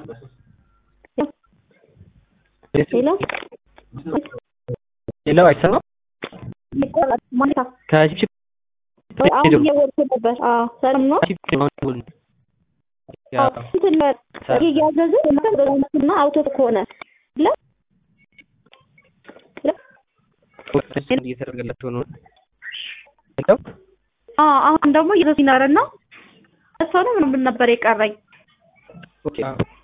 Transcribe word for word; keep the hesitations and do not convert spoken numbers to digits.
ሄሎ ሄሎ አይሰማም? ማታ ከጅብ አሁን እየወርኩ ነበር። አዎ ሰላም ነው። ያው እንትን እያዘዘ እና አውቶት ከሆነ ለ ለ እየተደረገላቸው ነው። ሄሎ አዎ አሁን ደግሞ እየተሲናረና እሷ ነው ምን ነበር የቀረኝ? ኦኬ